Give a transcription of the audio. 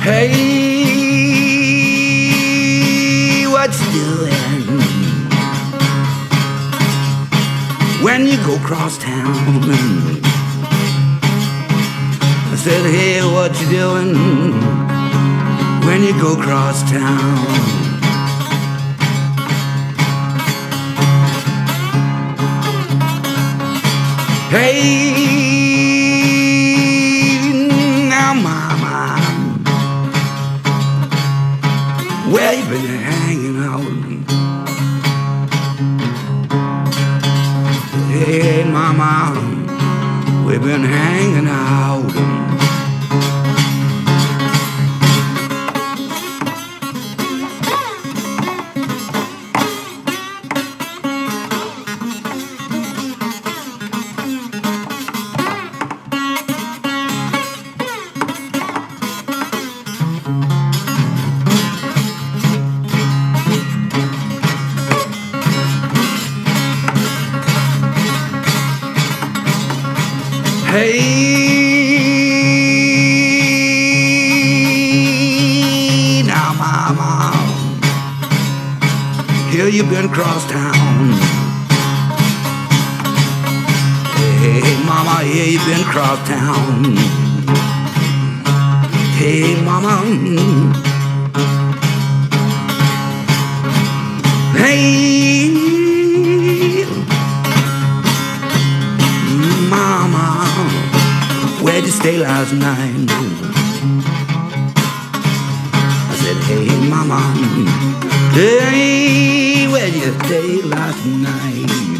Hey, what you doing when you go cross town? I said, hey, what you doing when you go cross town? Hey, now mama, where you been hanging out? Hey mama, we've been hanging out. Hey, now mama, here you been cross town. Hey mama, here you been cross town. Hey mama, hey mama, where'd you stay last night? I said, hey mama, hey, where'd you stay last night?